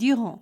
Durand.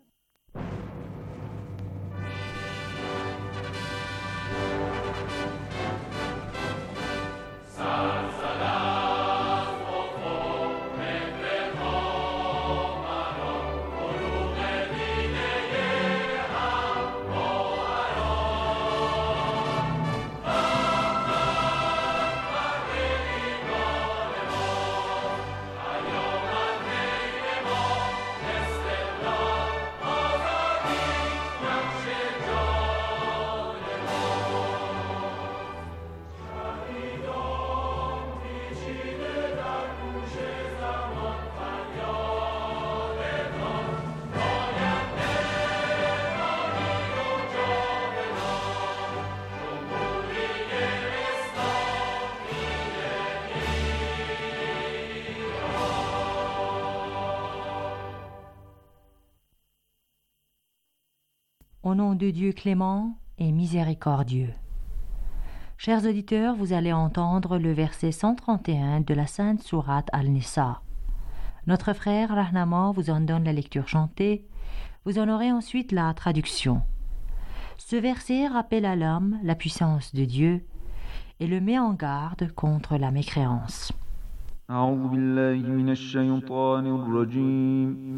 Au nom de Dieu clément et miséricordieux. Chers auditeurs, vous allez entendre le verset 131 de la Sainte Sourate Al-Nisa. Notre frère Rahnama vous en donne la lecture chantée. Vous en aurez ensuite la traduction. Ce verset rappelle à l'homme la puissance de Dieu et le met en garde contre la mécréance. أعوذ بالله من الشيطان الرجيم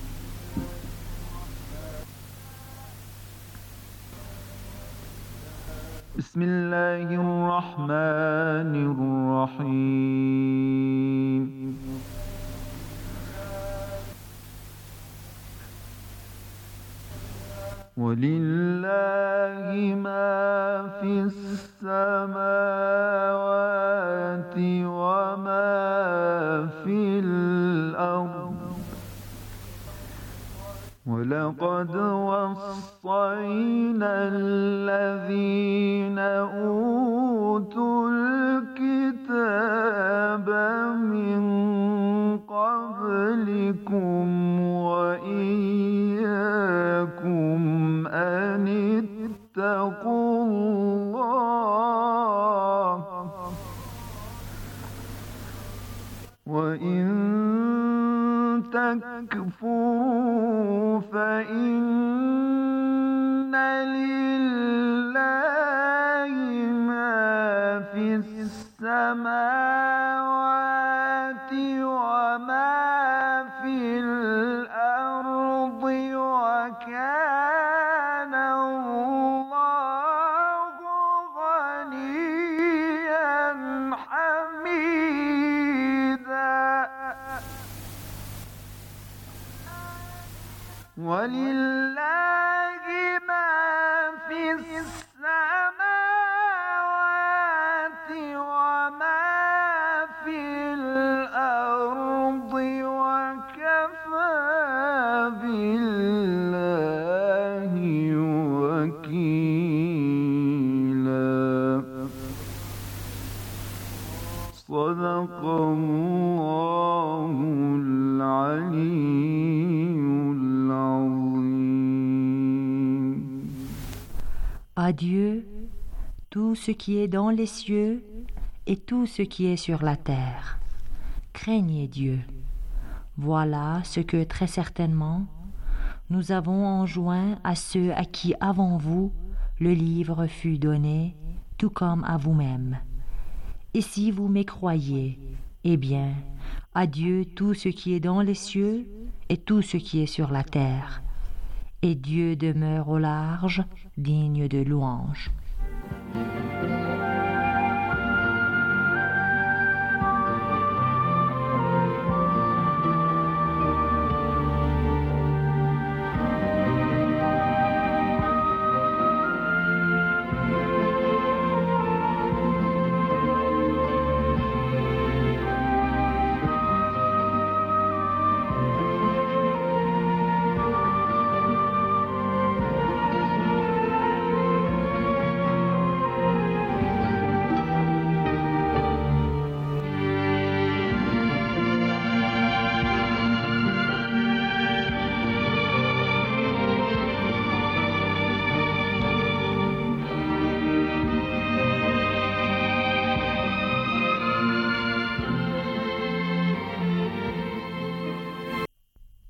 بسم الله الرحمن الرحيم ولله ما في السماوات وما في الأرض ولقد وصينا الذين أوتوا الكتاب من قبلكم وإياكم أن اتقوا الله وإن تكفروا فإن لله ما في السماوات وما في الأرض وكان الله غنيا حميدا ولله ما في السماوات وما في الأرض وكفى بالله وكيلا صدق الله العلي. À Dieu, tout ce qui est dans les cieux et tout ce qui est sur la terre. Craignez Dieu. Voilà ce que très certainement nous avons enjoint à ceux à qui avant vous le livre fut donné, tout comme à vous-même. Et si vous mécroyez, eh bien, à Dieu tout ce qui est dans les cieux et tout ce qui est sur la terre. Et Dieu demeure au large, digne de louange.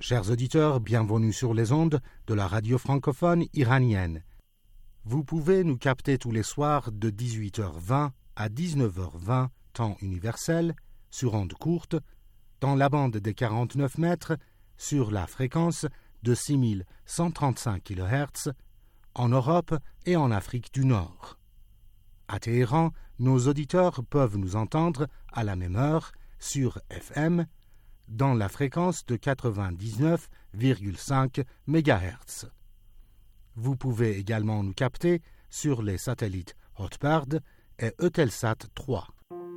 Chers auditeurs, bienvenue sur les ondes de la radio francophone iranienne. Vous pouvez nous capter tous les soirs de 18h20 à 19h20, temps universel, sur ondes courtes, dans la bande des 49 mètres, sur la fréquence de 6135 kHz, en Europe et en Afrique du Nord. À Téhéran, nos auditeurs peuvent nous entendre à la même heure sur FM, dans la fréquence de 99,5 MHz. Vous pouvez également nous capter sur les satellites Hotbird et Eutelsat 3.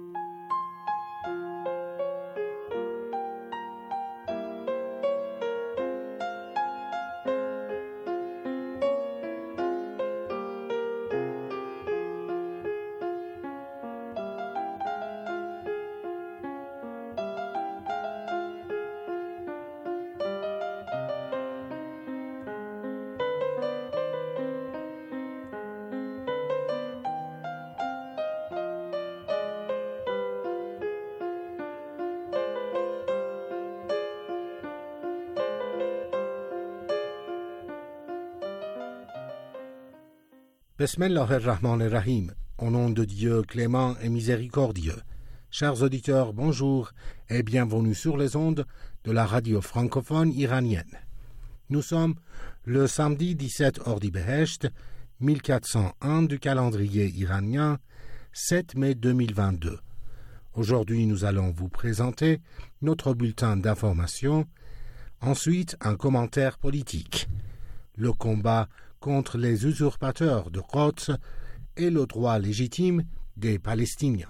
Bismillahir-Rahmanir-Rahim, au nom de Dieu clément et miséricordieux. Chers auditeurs, bonjour et bienvenue sur les ondes de la radio francophone iranienne. Nous sommes le samedi 17 Ordibehesht, 1401 du calendrier iranien, 7 mai 2022. Aujourd'hui, nous allons vous présenter notre bulletin d'information, ensuite un commentaire politique, le combat contre les usurpateurs de Quds et le droit légitime des Palestiniens.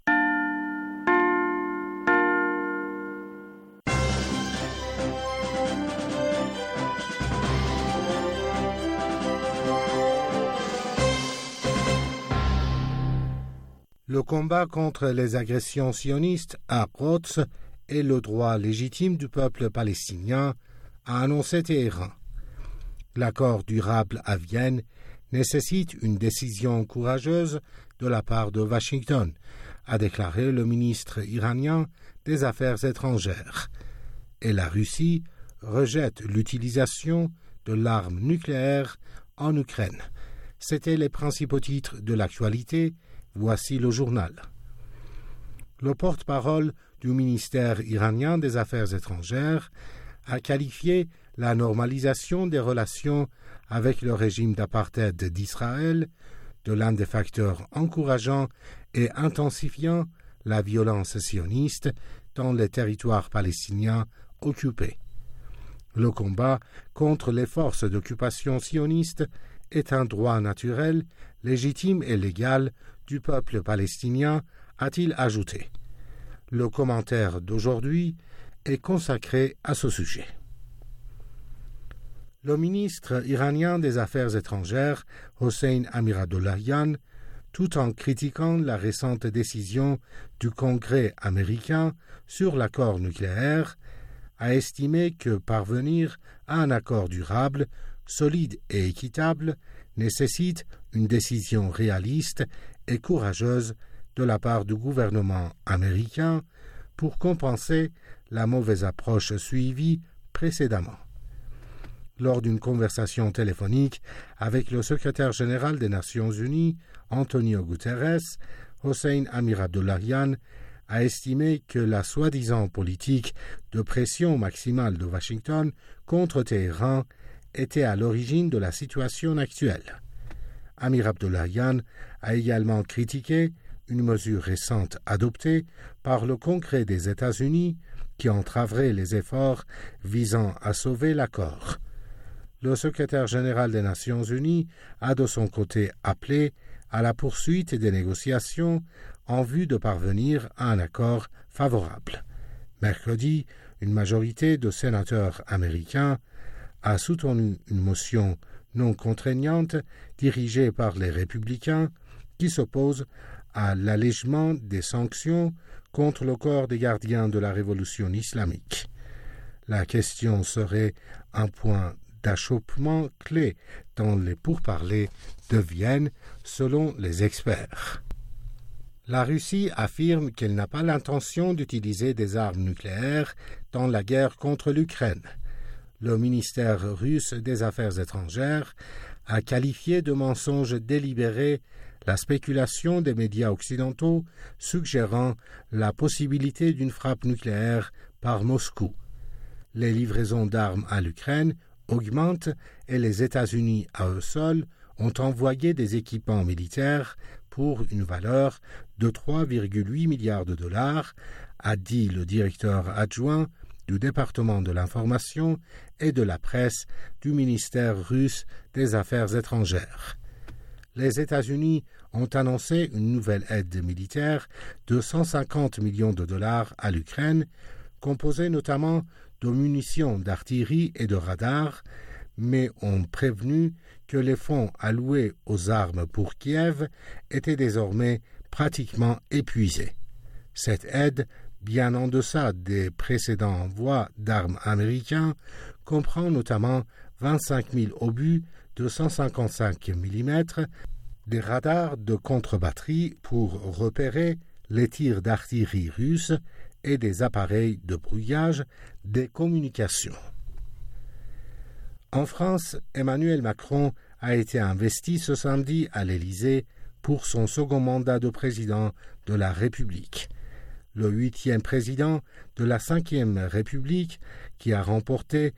Le combat contre les agressions sionistes à Quds et le droit légitime du peuple palestinien, a annoncé Téhéran. L'accord durable à Vienne nécessite une décision courageuse de la part de Washington, a déclaré le ministre iranien des Affaires étrangères. Et la Russie rejette l'utilisation de l'arme nucléaire en Ukraine. C'étaient les principaux titres de l'actualité. Voici le journal. Le porte-parole du ministère iranien des Affaires étrangères a qualifié la normalisation des relations avec le régime d'apartheid d'Israël de l'un des facteurs encourageant et intensifiant la violence sioniste dans les territoires palestiniens occupés. Le combat contre les forces d'occupation sionistes est un droit naturel, légitime et légal du peuple palestinien, a-t-il ajouté. Le commentaire d'aujourd'hui est consacré à ce sujet. Le ministre iranien des Affaires étrangères, Hossein Amir-Abdollahian, tout en critiquant la récente décision du Congrès américain sur l'accord nucléaire, a estimé que parvenir à un accord durable, solide et équitable nécessite une décision réaliste et courageuse de la part du gouvernement américain pour compenser la mauvaise approche suivie précédemment. Lors d'une conversation téléphonique avec le secrétaire général des Nations Unies, Antonio Guterres, Hossein Amir-Abdollahian a estimé que la soi-disant politique de pression maximale de Washington contre Téhéran était à l'origine de la situation actuelle. Amir-Abdollahian a également critiqué une mesure récente adoptée par le Congrès des États-Unis qui entraverait les efforts visant à sauver l'accord. Le secrétaire général des Nations Unies a de son côté appelé à la poursuite des négociations en vue de parvenir à un accord favorable. Mercredi, une majorité de sénateurs américains a soutenu une motion non contraignante dirigée par les républicains qui s'oppose à l'allègement des sanctions contre le corps des gardiens de la révolution islamique. La question serait un point d'achoppement clé dans les pourparlers de Vienne, selon les experts. La Russie affirme qu'elle n'a pas l'intention d'utiliser des armes nucléaires dans la guerre contre l'Ukraine. Le ministère russe des Affaires étrangères a qualifié de mensonge délibéré la spéculation des médias occidentaux suggérant la possibilité d'une frappe nucléaire par Moscou. Les livraisons d'armes à l'Ukraine augmentent et les États-Unis à eux seuls ont envoyé des équipements militaires pour une valeur de 3,8 milliards de dollars, a dit le directeur adjoint du département de l'information et de la presse du ministère russe des Affaires étrangères. Les États-Unis ont annoncé une nouvelle aide militaire de 150 millions de dollars à l'Ukraine, composée notamment de munitions d'artillerie et de radars, mais ont prévenu que les fonds alloués aux armes pour Kiev étaient désormais pratiquement épuisés. Cette aide, bien en deçà des précédents envois d'armes américains, comprend notamment 25 000 obus de 155 mm, des radars de contre-batterie pour repérer les tirs d'artillerie russes et des appareils de brouillage des communications. En France, Emmanuel Macron a été investi ce samedi à l'Élysée pour son second mandat de président de la République. Le 8e président de la 5e République, qui a remporté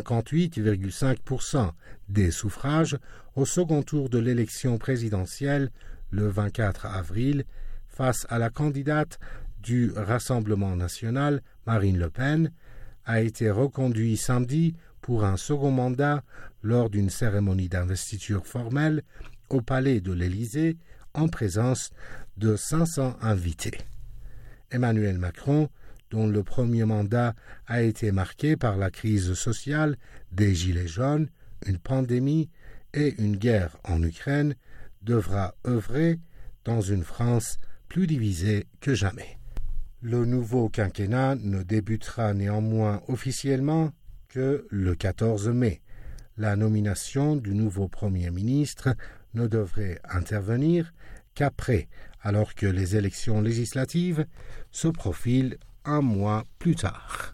58,5% des suffrages au second tour de l'élection présidentielle le 24 avril, face à la candidate du Rassemblement national, Marine Le Pen, a été reconduit samedi pour un second mandat lors d'une cérémonie d'investiture formelle au Palais de l'Élysée en présence de 500 invités. Emmanuel Macron, dont le premier mandat a été marqué par la crise sociale, des gilets jaunes, une pandémie et une guerre en Ukraine, devra œuvrer dans une France plus divisée que jamais. Le nouveau quinquennat ne débutera néanmoins officiellement que le 14 mai. La nomination du nouveau Premier ministre ne devrait intervenir qu'après, alors que les élections législatives se profilent un mois plus tard.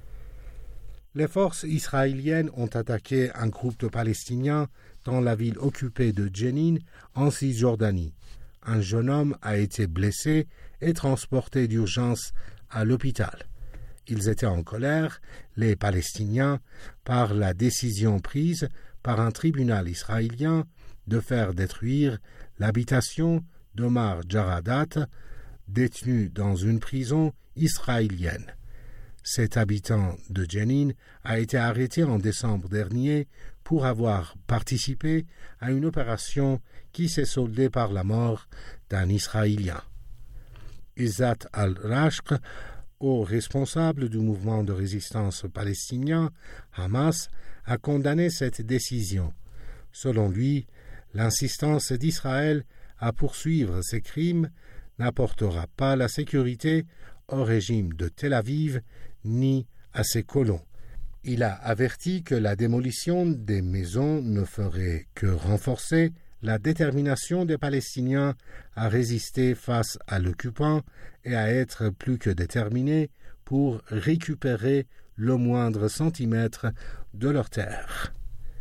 Les forces israéliennes ont attaqué un groupe de Palestiniens dans la ville occupée de Jenin, en Cisjordanie. Un jeune homme a été blessé et transporté d'urgence à l'hôpital. Ils étaient en colère, les Palestiniens, par la décision prise par un tribunal israélien de faire détruire l'habitation d'Omar Jaradat, détenu dans une prison israélienne. Cet habitant de Jenin a été arrêté en décembre dernier pour avoir participé à une opération qui s'est soldée par la mort d'un Israélien. Izzat al-Rashq, haut responsable du mouvement de résistance palestinien, Hamas, a condamné cette décision. Selon lui, l'insistance d'Israël à poursuivre ces crimes n'apportera pas la sécurité au régime de Tel Aviv ni à ses colons. Il a averti que la démolition des maisons ne ferait que renforcer la détermination des Palestiniens à résister face à l'occupant et à être plus que déterminés pour récupérer le moindre centimètre de leur terre.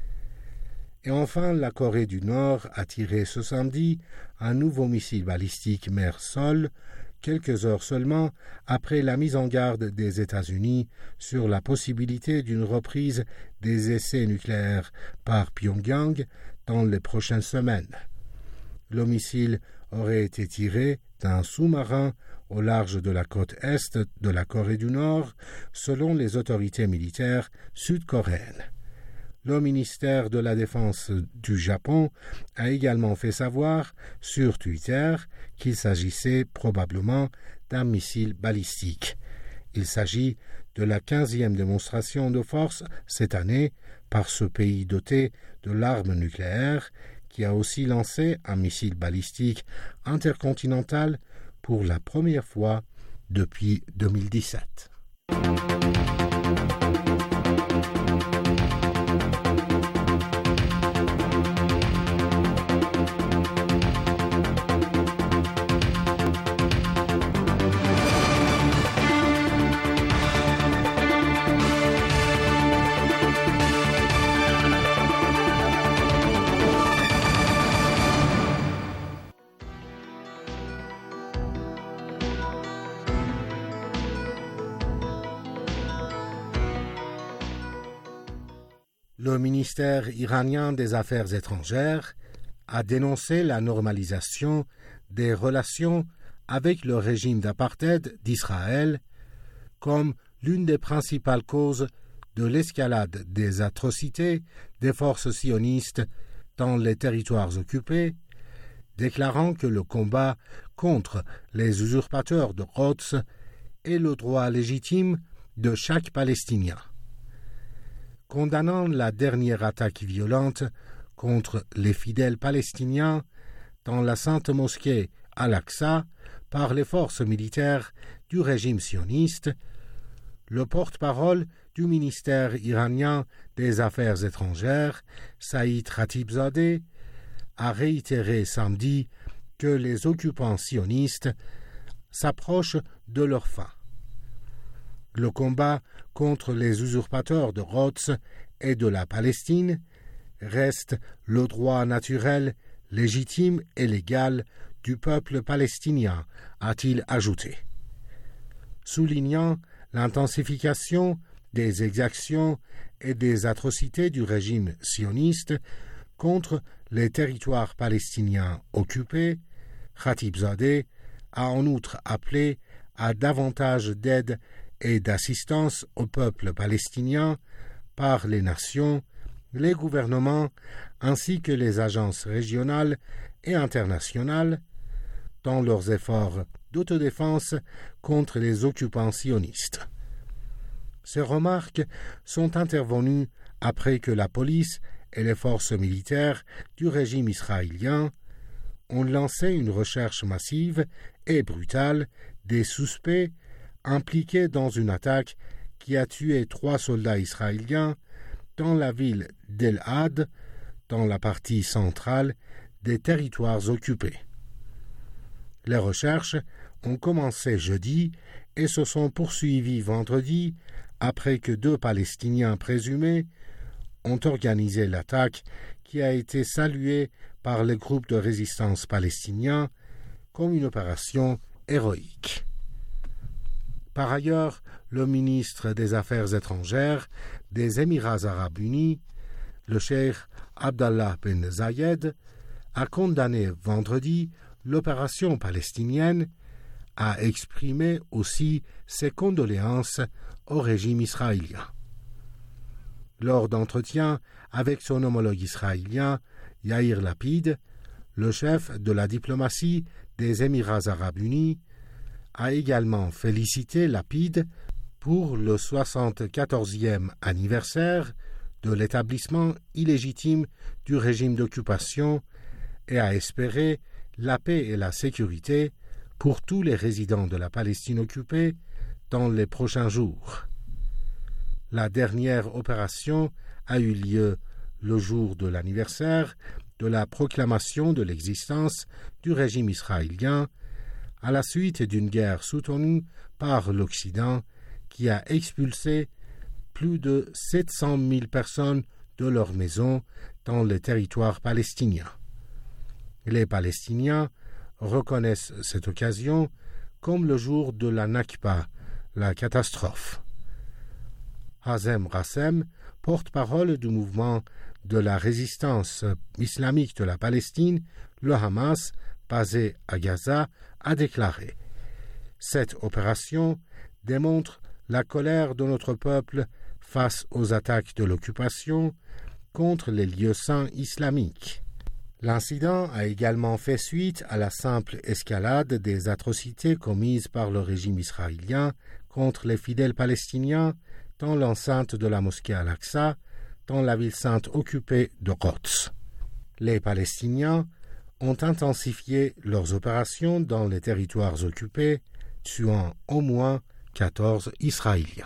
Et enfin, la Corée du Nord a tiré ce samedi un nouveau missile balistique mer-sol, quelques heures seulement après la mise en garde des États-Unis sur la possibilité d'une reprise des essais nucléaires par Pyongyang dans les prochaines semaines. Le missile aurait été tiré d'un sous-marin au large de la côte est de la Corée du Nord, selon les autorités militaires sud-coréennes. Le ministère de la Défense du Japon a également fait savoir sur Twitter qu'il s'agissait probablement d'un missile balistique. Il s'agit de la 15e démonstration de force cette année par ce pays doté de l'arme nucléaire qui a aussi lancé un missile balistique intercontinental pour la première fois depuis 2017. Le ministère iranien des Affaires étrangères a dénoncé la normalisation des relations avec le régime d'apartheid d'Israël comme l'une des principales causes de l'escalade des atrocités des forces sionistes dans les territoires occupés, déclarant que le combat contre les usurpateurs de Rhodes est le droit légitime de chaque Palestinien. Condamnant la dernière attaque violente contre les fidèles palestiniens dans la Sainte Mosquée Al-Aqsa par les forces militaires du régime sioniste, le porte-parole du ministère iranien des Affaires étrangères, Saïd Khatibzadeh, a réitéré samedi que les occupants sionistes s'approchent de leur fin. Le combat contre les usurpateurs de Rhodes et de la Palestine reste le droit naturel, légitime et légal du peuple palestinien, a-t-il ajouté. Soulignant l'intensification des exactions et des atrocités du régime sioniste contre les territoires palestiniens occupés, Khatibzadeh a en outre appelé à davantage d'aide et d'assistance au peuple palestinien par les nations, les gouvernements ainsi que les agences régionales et internationales dans leurs efforts d'autodéfense contre les occupants sionistes. Ces remarques sont intervenues après que la police et les forces militaires du régime israélien ont lancé une recherche massive et brutale des suspects impliqués dans une attaque qui a tué 3 soldats israéliens dans la ville d'El-Had, dans la partie centrale des territoires occupés. Les recherches ont commencé jeudi et se sont poursuivies vendredi après que 2 Palestiniens présumés ont organisé l'attaque qui a été saluée par les groupes de résistance palestiniens comme une opération héroïque. Par ailleurs, le ministre des Affaires étrangères des Émirats arabes unis, le cheikh Abdallah Ben Zayed, a condamné vendredi l'opération palestinienne, a exprimé aussi ses condoléances au régime israélien. Lors d'entretiens avec son homologue israélien, Yair Lapid, le chef de la diplomatie des Émirats arabes unis, a également félicité Lapid pour le 74e anniversaire de l'établissement illégitime du régime d'occupation et a espéré la paix et la sécurité pour tous les résidents de la Palestine occupée dans les prochains jours. La dernière opération a eu lieu le jour de l'anniversaire de la proclamation de l'existence du régime israélien à la suite d'une guerre soutenue par l'Occident qui a expulsé plus de 700 000 personnes de leurs maisons dans les territoires palestiniens. Les Palestiniens reconnaissent cette occasion comme le jour de la Nakba, la catastrophe. Hazem Rassem, porte-parole du mouvement de la résistance islamique de la Palestine, le Hamas, basé à Gaza, a déclaré « Cette opération démontre la colère de notre peuple face aux attaques de l'occupation contre les lieux saints islamiques. » L'incident a également fait suite à la simple escalade des atrocités commises par le régime israélien contre les fidèles palestiniens dans l'enceinte de la mosquée Al-Aqsa, dans la ville sainte occupée de Quds. Les Palestiniens ont intensifié leurs opérations dans les territoires occupés, tuant au moins 14 Israéliens.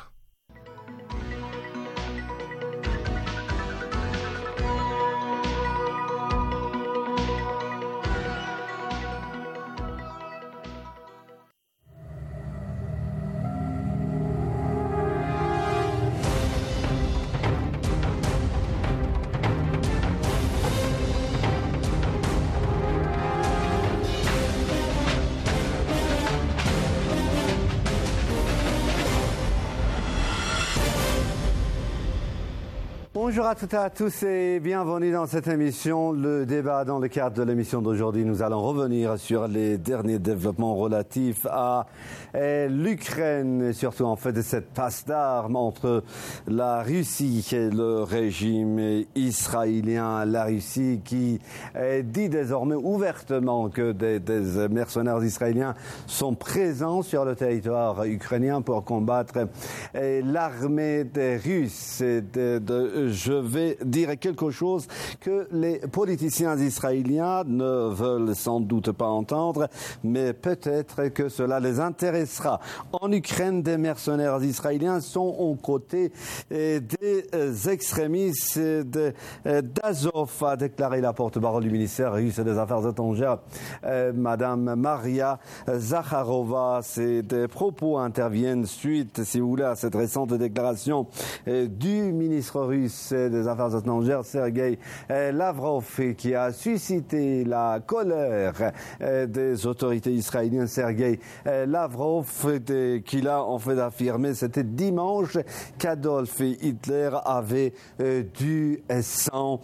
Bonjour à toutes et à tous et bienvenue dans cette émission. Le débat dans le cadre de l'émission d'aujourd'hui, nous allons revenir sur les derniers développements relatifs à l'Ukraine, surtout en fait de cette passe d'armes entre la Russie et le régime israélien. La Russie qui dit désormais ouvertement que des mercenaires israéliens sont présents sur le territoire ukrainien pour combattre l'armée des Russes. Je vais dire quelque chose que les politiciens israéliens ne veulent sans doute pas entendre, mais peut-être que cela les intéressera. En Ukraine, des mercenaires israéliens sont aux côtés des extrémistes d'Azov, a déclaré la porte-parole du ministère russe des Affaires étrangères, Madame Maria Zakharova. Ces propos interviennent suite, si vous voulez, à cette récente déclaration du ministre russe des Affaires étrangères, Sergueï Lavrov, qui a suscité la colère des autorités israéliennes. Sergueï Lavrov, qui a en fait affirmé, c'était dimanche, qu'Adolf Hitler avait du sang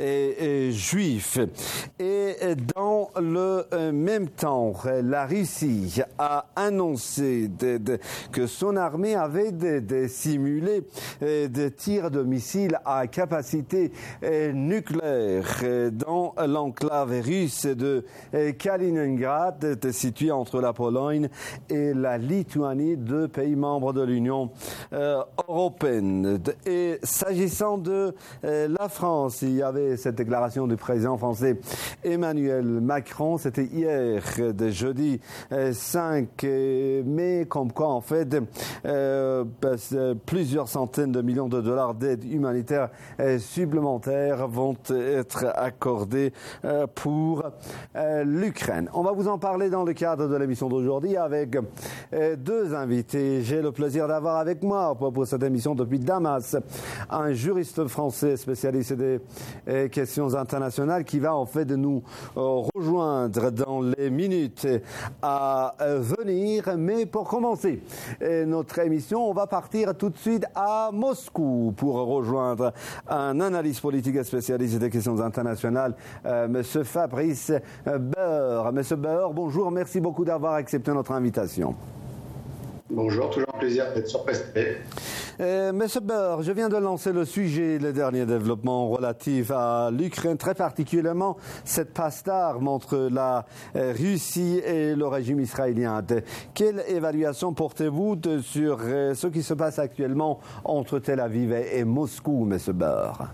juif. Et dans le même temps, la Russie a annoncé que son armée avait simulé des tirs de missiles à capacité nucléaire dans l'enclave russe de Kaliningrad, située entre la Pologne et la Lituanie, deux pays membres de l'Union européenne. Et s'agissant de la France, il y avait cette déclaration du président français Emmanuel Macron, c'était hier, de jeudi 5 mai, comme quoi en fait plusieurs centaines de millions de dollars d'aide humanitaire supplémentaires vont être accordés pour l'Ukraine. On va vous en parler dans le cadre de l'émission d'aujourd'hui avec deux invités. J'ai le plaisir d'avoir avec moi pour cette émission depuis Damas un juriste français spécialiste des questions internationales qui va en fait nous rejoindre dans les minutes à venir. Mais pour commencer notre émission, on va partir tout de suite à Moscou pour rejoindre un analyste politique et spécialiste des questions internationales, Monsieur Fabrice Beur. Monsieur Beur, bonjour, merci beaucoup d'avoir accepté notre invitation. Bonjour, toujours un plaisir d'être sur Presse TV. Monsieur Beur, je viens de lancer le sujet, les derniers développements relatifs à l'Ukraine, très particulièrement cette passe d'armes entre la Russie et le régime israélien. Quelle évaluation portez-vous sur ce qui se passe actuellement entre Tel Aviv et Moscou, Monsieur Beur?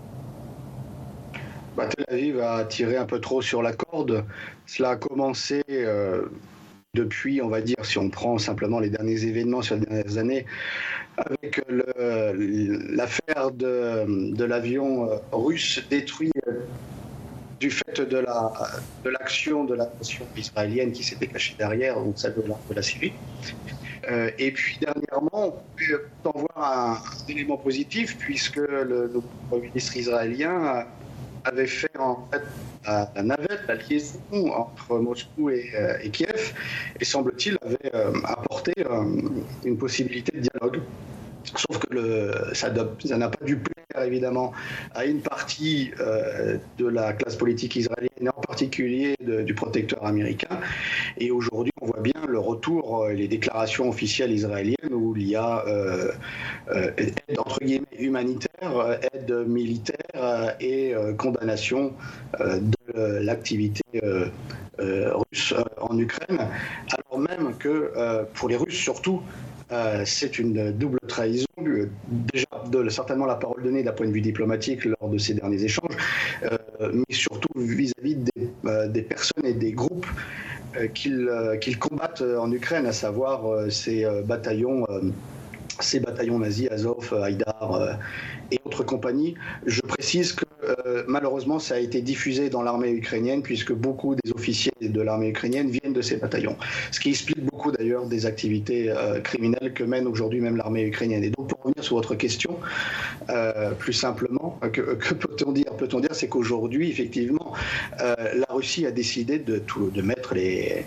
Tel Aviv a tiré un peu trop sur la corde. Cela a commencé depuis, on va dire, si on prend simplement les derniers événements sur les dernières années, avec l'affaire de l'avion russe détruit du fait de l'action de la nation israélienne qui s'était cachée derrière, donc celle de la Syrie. Et puis dernièrement, on peut en voir un élément positif, puisque le Premier ministre israélien avait fait en fait la navette, la liaison entre Moscou et Kiev, et semble-t-il avait apporté une possibilité de dialogue. Sauf que ça n'a pas dû plaire évidemment à une partie de la classe politique israélienne, et en particulier du protecteur américain. Et aujourd'hui, on voit bien le retour, les déclarations officielles israéliennes où il y a aide entre guillemets humanitaire, aide militaire et condamnation de l'activité russe en Ukraine, alors même que pour les Russes surtout, c'est une double trahison, déjà certainement la parole donnée d'un point de vue diplomatique lors de ces derniers échanges, mais surtout vis-à-vis des personnes et des groupes qu'ils combattent en Ukraine, à savoir ces bataillons nazis, Azov, Haïdar et autres compagnies. Je précise que malheureusement ça a été diffusé dans l'armée ukrainienne, puisque beaucoup des officiers de l'armée ukrainienne viennent de ces bataillons. Ce qui explique beaucoup d'ailleurs des activités criminelles que mène aujourd'hui même l'armée ukrainienne. Et donc pour revenir sur votre question, plus simplement, que peut-on dire? Peut-on dire, c'est qu'aujourd'hui effectivement la Russie a décidé de mettre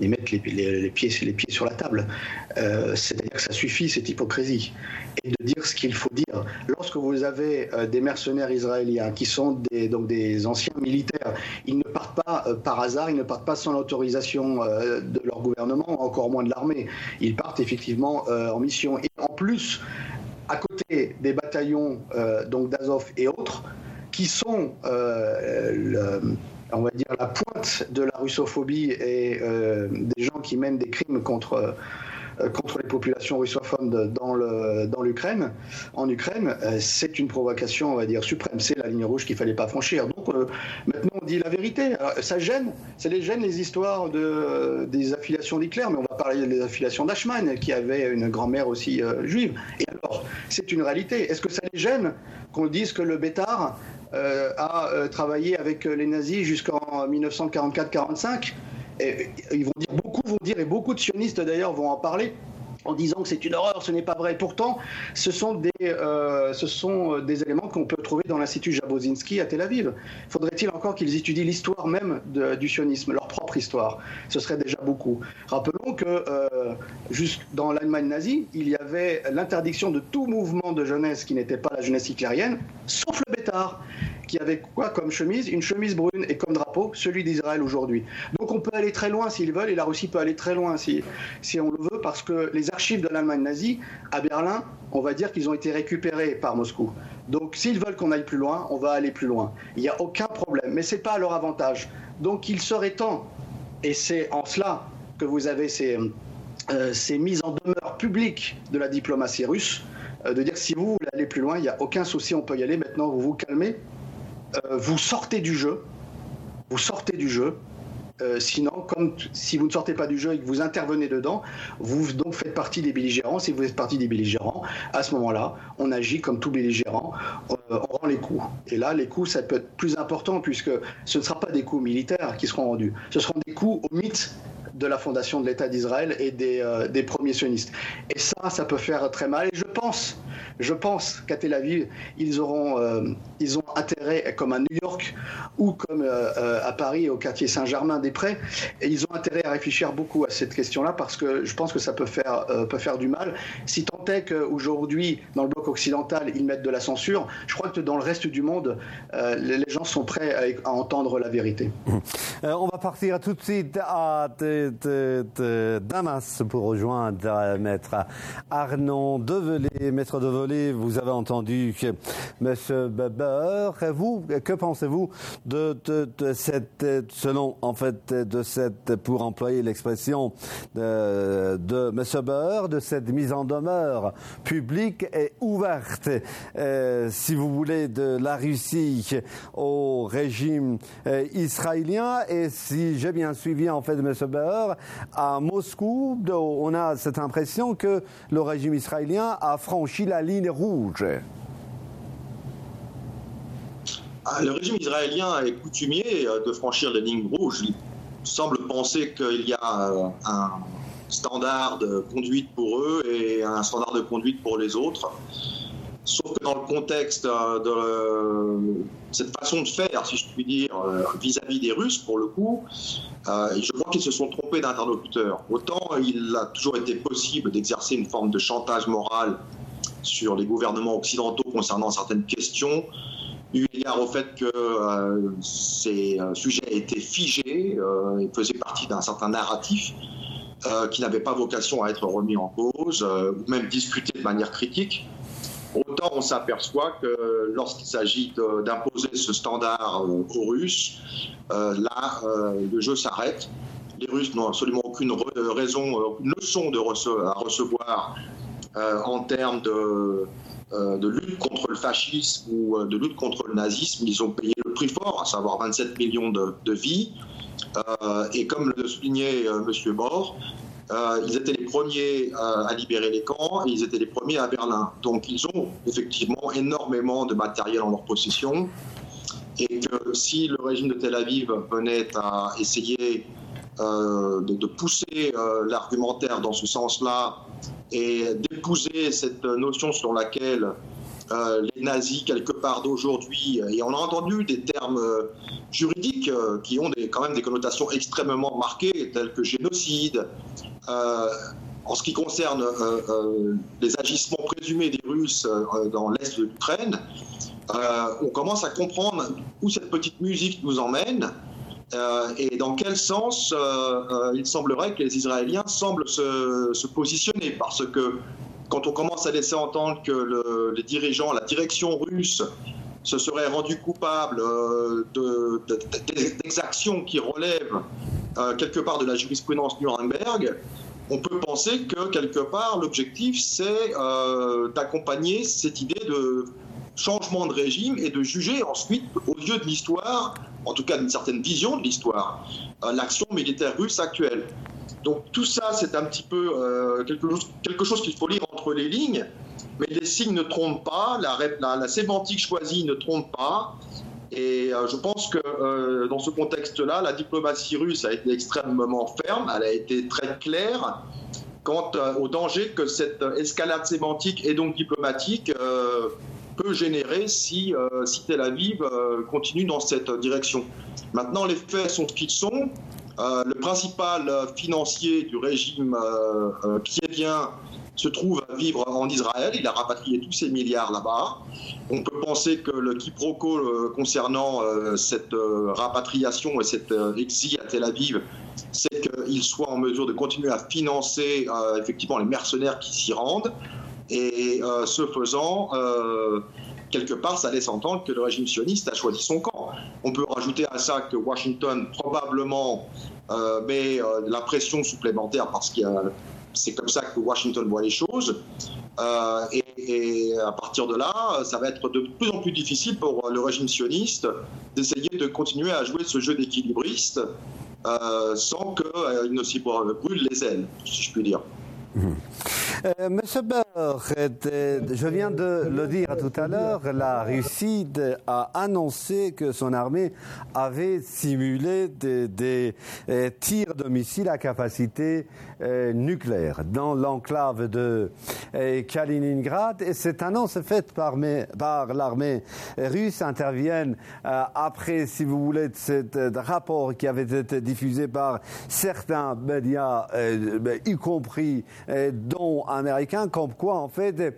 ils mettent les pieds sur la table. C'est-à-dire que ça suffit, cette hypocrisie. Et de dire ce qu'il faut dire. Lorsque vous avez des mercenaires israéliens qui sont des anciens militaires, ils ne partent pas par hasard, ils ne partent pas sans l'autorisation de leur gouvernement, encore moins de l'armée. Ils partent effectivement en mission. Et en plus, à côté des bataillons d'Azov et autres, qui sont on va dire la pointe de la russophobie et des gens qui mènent des crimes contre les populations russophones dans l'Ukraine, en Ukraine, c'est une provocation, on va dire, suprême. C'est la ligne rouge qu'il ne fallait pas franchir. Donc maintenant, on dit la vérité. Alors, ça gêne, les histoires des affiliations d'Hitler, mais on va parler des affiliations d'Eichmann, qui avait une grand-mère aussi juive. Et alors, c'est une réalité. Est-ce que ça les gêne qu'on dise que le Bétard a travaillé avec les nazis jusqu'en 1944-45 ? Et beaucoup vont dire, et beaucoup de sionistes d'ailleurs vont en parler, en disant que c'est une horreur, ce n'est pas vrai. Pourtant, ce sont des éléments qu'on peut trouver dans l'Institut Jabotinsky à Tel Aviv. Faudrait-il encore qu'ils étudient l'histoire même du sionisme, leur propre histoire? Ce serait déjà beaucoup. Rappelons que juste dans l'Allemagne nazie, il y avait l'interdiction de tout mouvement de jeunesse qui n'était pas la jeunesse hitlérienne, sauf le Bétard, qui avait quoi comme chemise? Une chemise brune, et comme drapeau, celui d'Israël aujourd'hui. Donc on peut aller très loin s'ils veulent, et la Russie peut aller très loin si on le veut, parce que les archives de l'Allemagne nazie, à Berlin, on va dire qu'ils ont été récupérés par Moscou. Donc s'ils veulent qu'on aille plus loin, on va aller plus loin. Il n'y a aucun problème, mais ce n'est pas à leur avantage. Donc il serait temps, et c'est en cela que vous avez ces mises en demeure publiques de la diplomatie russe, de dire si vous voulez aller plus loin, il n'y a aucun souci, on peut y aller. Maintenant, vous vous calmez. Vous sortez du jeu, sinon, comme si vous ne sortez pas du jeu et que vous intervenez dedans, vous donc faites partie des belligérants. Si vous êtes partie des belligérants, à ce moment-là, on agit comme tout belligérant, on rend les coups. Et là, les coups, ça peut être plus important, puisque ce ne sera pas des coups militaires qui seront rendus, ce seront des coups au mythe de la fondation de l'État d'Israël et des premiers sionistes. Et ça peut faire très mal. Et je pense qu'à Tel Aviv, ils ont intérêt, comme à New York ou comme à Paris, au quartier Saint-Germain-des-Prés, et ils ont intérêt à réfléchir beaucoup à cette question-là, parce que je pense que ça peut faire du mal. Si tant est qu'aujourd'hui, dans le bloc occidental, ils mettent de la censure, je crois que dans le reste du monde, les gens sont prêts à entendre la vérité. On va partir tout de suite à Damas pour rejoindre Maître Arnaud Develay. Maître Develay, vous avez entendu que M. Weber, vous, que pensez-vous de cette, pour employer l'expression de M. Weber, de cette mise en demeure publique et ouverte, si vous voulez, de la Russie au régime israélien? Et si j'ai bien suivi en fait M. Weber, à Moscou, on a cette impression que le régime israélien a franchi la ligne rouge. Le régime israélien est coutumier de franchir les lignes rouges. Il semble penser qu'il y a un standard de conduite pour eux et un standard de conduite pour les autres. Sauf que dans le contexte de cette façon de faire, si je puis dire, vis-à-vis des Russes, pour le coup, je crois qu'ils se sont trompés d'interlocuteurs. Autant il a toujours été possible d'exercer une forme de chantage moral sur les gouvernements occidentaux concernant certaines questions, eu égard au fait que ces sujets étaient figés et faisaient partie d'un certain narratif qui n'avait pas vocation à être remis en cause ou même discuté de manière critique. Autant on s'aperçoit que lorsqu'il s'agit d'imposer ce standard aux Russes, là, le jeu s'arrête. Les Russes n'ont absolument aucune raison, aucune leçon à recevoir en termes de lutte contre le fascisme ou de lutte contre le nazisme. Ils ont payé le prix fort, à savoir 27 millions de vies. Et comme le soulignait M. Moore, ils étaient les premiers à libérer les camps et ils étaient les premiers à Berlin. Donc ils ont effectivement énormément de matériel en leur possession et que si le régime de Tel Aviv venait à essayer de pousser l'argumentaire dans ce sens-là et d'épouser cette notion selon laquelle les nazis quelque part d'aujourd'hui. Et on a entendu des termes juridiques qui ont quand même des connotations extrêmement marquées, tels que génocide. En ce qui concerne les agissements présumés des Russes dans l'est de l'Ukraine, on commence à comprendre où cette petite musique nous emmène et dans quel sens il semblerait que les Israéliens semblent se positionner. Parce que quand on commence à laisser entendre que les dirigeants, la direction russe, se seraient rendus coupables d'exactions qui relèvent quelque part de la jurisprudence Nuremberg, on peut penser que quelque part l'objectif c'est d'accompagner cette idée de changement de régime et de juger ensuite aux yeux de l'histoire, en tout cas d'une certaine vision de l'histoire, l'action militaire russe actuelle. Donc tout ça c'est un petit peu quelque chose qu'il faut lire entre les lignes, mais les signes ne trompent pas, la sémantique choisie ne trompe pas. Et je pense que dans ce contexte-là, la diplomatie russe a été extrêmement ferme, elle a été très claire quant au danger que cette escalade sémantique et donc diplomatique peut générer si Tel Aviv continue dans cette direction. Maintenant, les faits sont ce qu'ils sont. Le principal financier du régime kievien se trouve à vivre en Israël, il a rapatrié tous ses milliards là-bas. On peut penser que le quiproquo concernant cette rapatriation et cet exil à Tel Aviv, c'est qu'il soit en mesure de continuer à financer effectivement les mercenaires qui s'y rendent. Et ce faisant, quelque part, ça laisse entendre que le régime sioniste a choisi son camp. On peut rajouter à ça que Washington probablement met de la pression supplémentaire parce qu'il y a c'est comme ça que Washington voit les choses. Et à partir de là, ça va être de plus en plus difficile pour le régime sioniste d'essayer de continuer à jouer ce jeu d'équilibriste sans qu'il ne s'y brûle les ailes, si je puis dire. Monsieur Beur, je viens de le dire tout à l'heure, la Russie a annoncé que son armée avait simulé des tirs de missiles à capacité nucléaire dans l'enclave de Kaliningrad. Et cette annonce faite par l'armée russe intervient après, si vous voulez, ce rapport qui avait été diffusé par certains médias, y compris dont américains, comme quoi en fait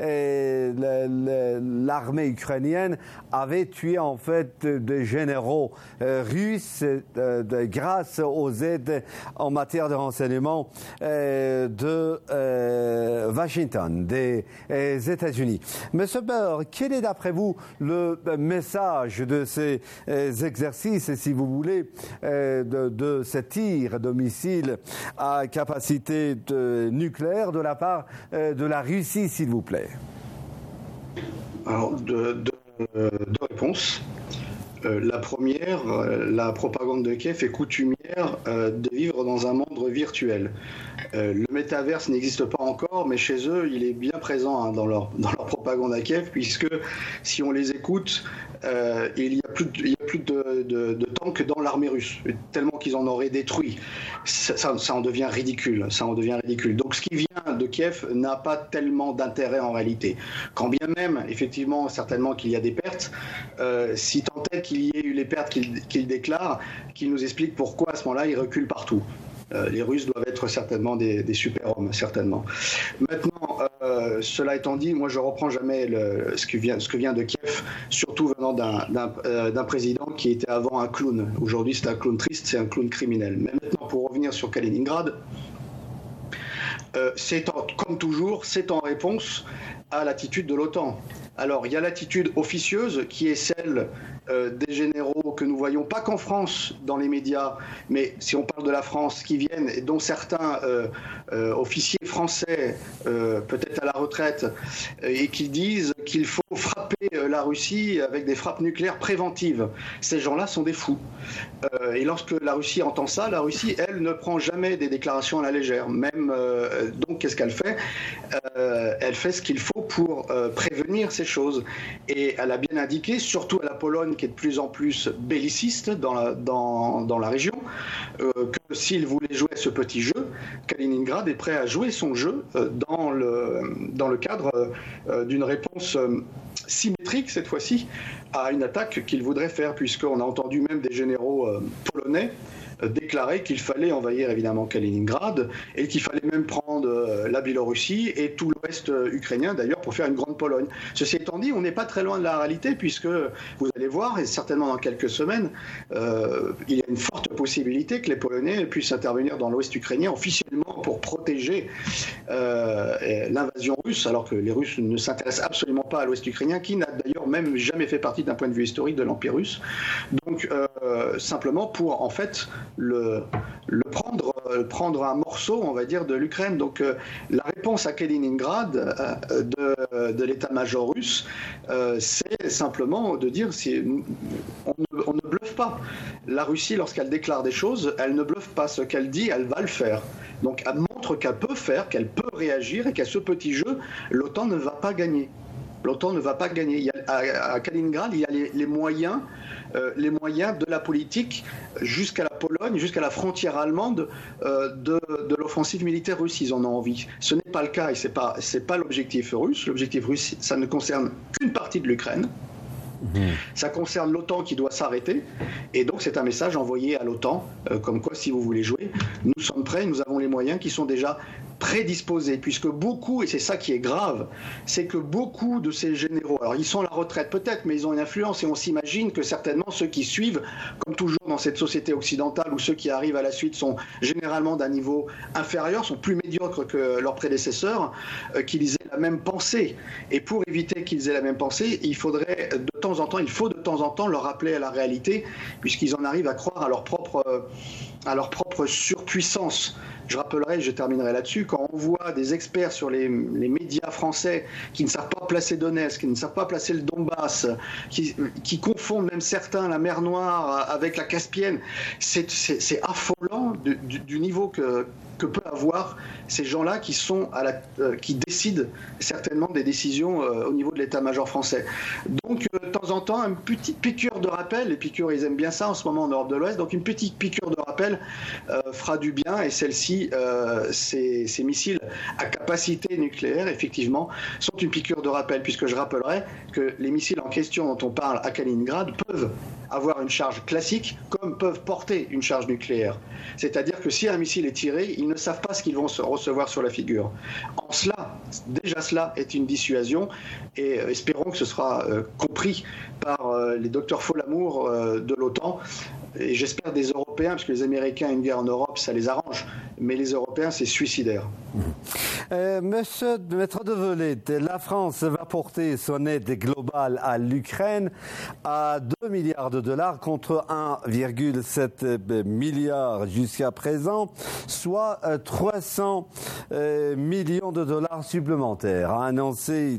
l'armée ukrainienne avait tué en fait des généraux russes grâce aux aides en matière de renseignement de Washington, des États-Unis. Monsieur Beur, quel est d'après vous le message de ces exercices, si vous voulez, de ces tirs de missiles à capacité nucléaire de la part de la Russie, s'il vous plaît? Alors, deux réponses. La première, la propagande de Kiev est coutumière de vivre dans un monde virtuel. Le métaverse n'existe pas encore, mais chez eux, il est bien présent dans leur propagande à Kiev, puisque si on les écoute, il y a plus de tanks dans l'armée russe, tellement qu'ils en auraient détruit. Ça en devient ridicule. Donc ce qui vient de Kiev n'a pas tellement d'intérêt en réalité. Quand bien même, effectivement, certainement qu'il y a des pertes, si tant est qu'il y ait eu les pertes qu'il déclare, qu'il nous explique pourquoi à ce moment-là il recule partout. Les Russes doivent être certainement des super-hommes, certainement. Maintenant, cela étant dit, moi je ne reprends jamais ce que vient de Kiev, surtout venant d'un président qui était avant un clown. Aujourd'hui c'est un clown triste, c'est un clown criminel. Mais maintenant, pour revenir sur Kaliningrad, comme toujours, c'est en réponse à l'attitude de l'OTAN. Alors, il y a l'attitude officieuse qui est celle des généraux que nous voyons, pas qu'en France, dans les médias, mais si on parle de la France, qui viennent, et dont certains officiers français, peut-être à la retraite, et qui disent qu'il faut frapper la Russie avec des frappes nucléaires préventives. Ces gens-là sont des fous. Et lorsque la Russie entend ça, la Russie, elle, ne prend jamais des déclarations à la légère. Même, donc, qu'est-ce qu'elle fait? Elle fait ce qu'il faut pour prévenir ces choses. Et elle a bien indiqué, surtout à la Pologne, qui est de plus en plus belliciste dans la région, que s'il voulait jouer ce petit jeu, Kaliningrad est prêt à jouer son jeu dans le cadre d'une réponse symétrique cette fois-ci à une attaque qu'il voudrait faire, puisqu'on a entendu même des généraux polonais déclarer qu'il fallait envahir évidemment Kaliningrad et qu'il fallait même prendre la Biélorussie et tout l'ouest ukrainien d'ailleurs pour faire une grande Pologne. Ceci étant dit, on n'est pas très loin de la réalité, puisque vous allez voir, et certainement dans quelques semaines, il y a une forte possibilité que les Polonais puissent intervenir dans l'ouest ukrainien officiellement pour protéger l'invasion russe, alors que les Russes ne s'intéressent absolument pas à l'ouest ukrainien, qui n'a d'ailleurs même jamais fait partie d'un point de vue historique de l'Empire russe. Donc simplement pour en fait prendre un morceau, on va dire, de l'Ukraine. Donc la réponse à Kaliningrad de l'état-major russe, c'est simplement de dire on ne bluffe pas. La Russie, lorsqu'elle déclare des choses, elle ne bluffe pas. Ce qu'elle dit, elle va le faire. Donc elle montre qu'elle peut faire, qu'elle peut réagir, et qu'à ce petit jeu, l'OTAN ne va pas gagner. L'OTAN ne va pas gagner. À Kaliningrad, il y a les moyens de la politique jusqu'à la Pologne, jusqu'à la frontière allemande de l'offensive militaire russe. Ils en ont envie. Ce n'est pas le cas et c'est pas l'objectif russe. L'objectif russe, ça ne concerne qu'une partie de l'Ukraine. Ça concerne l'OTAN qui doit s'arrêter, et donc c'est un message envoyé à l'OTAN, comme quoi si vous voulez jouer, nous sommes prêts, nous avons les moyens qui sont déjà prédisposés, puisque beaucoup, et c'est ça qui est grave, c'est que beaucoup de ces généraux, alors ils sont à la retraite peut-être, mais ils ont une influence, et on s'imagine que certainement ceux qui suivent, comme toujours dans cette société occidentale où ceux qui arrivent à la suite sont généralement d'un niveau inférieur, sont plus médiocres que leurs prédécesseurs, qu'ils aient la même pensée. Et pour éviter qu'ils aient la même pensée, il faut de temps en temps leur rappeler à la réalité, puisqu'ils en arrivent à croire à leur propre surpuissance. Je rappellerai, je terminerai là-dessus, quand on voit des experts sur les médias français qui ne savent pas placer Donetsk, qui ne savent pas placer le Donbass, qui confondent même certains la mer Noire avec la Caspienne, c'est affolant du niveau que peuvent avoir ces gens-là qui décident certainement des décisions au niveau de l'état-major français. Donc, de temps en temps, une petite piqûre de rappel, les piqûres, ils aiment bien ça en ce moment en Europe de l'Ouest, donc une petite piqûre de rappel fera du bien, et celle-ci, ces missiles à capacité nucléaire, effectivement, sont une piqûre de rappel, puisque je rappellerai que les missiles en question dont on parle à Kaliningrad peuvent avoir une charge classique comme peuvent porter une charge nucléaire. C'est-à-dire que si un missile est tiré, ils ne savent pas ce qu'ils vont recevoir sur la figure. En cela, déjà cela est une dissuasion, et espérons que ce sera compris par les docteurs Folamour de l'OTAN, et j'espère des Européens, parce que les Américains, une guerre en Europe, ça les arrange, mais les Européens, c'est suicidaire. Monsieur Maître de Velay, la France va porter son aide globale à l'Ukraine à 2 milliards de dollars contre 1,7 milliard jusqu'à présent, soit 300 millions de dollars supplémentaires, a annoncé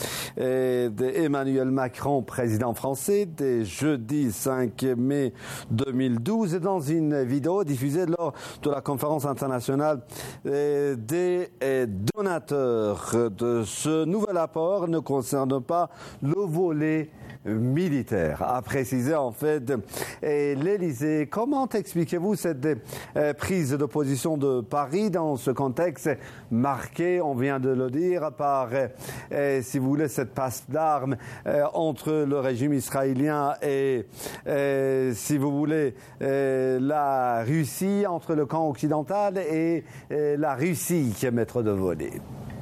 Emmanuel Macron, président français, dès jeudi 5 mai 2012, dans une vidéo diffusée lors de la conférence internationale des donateurs. De ce nouvel apport ne concerne pas le volet militaire, a précisé en fait l'Élysée. Comment expliquez-vous cette prise de position de Paris dans ce contexte marqué, on vient de le dire, par, si vous voulez, cette passe d'armes entre le régime israélien et, si vous voulez, la Russie, entre le camp occidental et la Russie, qui est maître de Velay?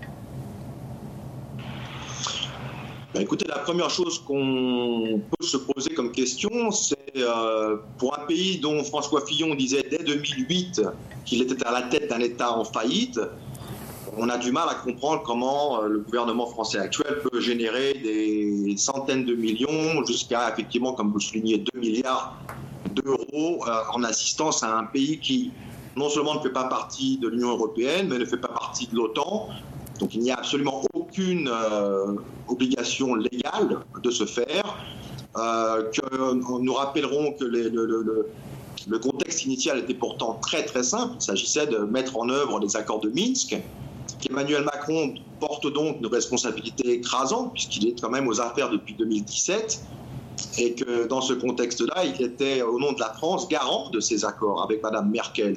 Écoutez, la première chose qu'on peut se poser comme question, c'est pour un pays dont François Fillon disait dès 2008 qu'il était à la tête d'un État en faillite, on a du mal à comprendre comment le gouvernement français actuel peut générer des centaines de millions jusqu'à, effectivement, comme vous le soulignez, 2 milliards d'euros en assistance à un pays qui non seulement ne fait pas partie de l'Union européenne, mais ne fait pas partie de l'OTAN. Donc il n'y a absolument aucune obligation légale de se faire. Nous rappellerons que le contexte initial était pourtant très très simple. Il s'agissait de mettre en œuvre les accords de Minsk, qu'Emmanuel Macron porte donc une responsabilité écrasante, puisqu'il est quand même aux affaires depuis 2017, et que dans ce contexte-là, il était, au nom de la France, garant de ces accords avec Mme Merkel,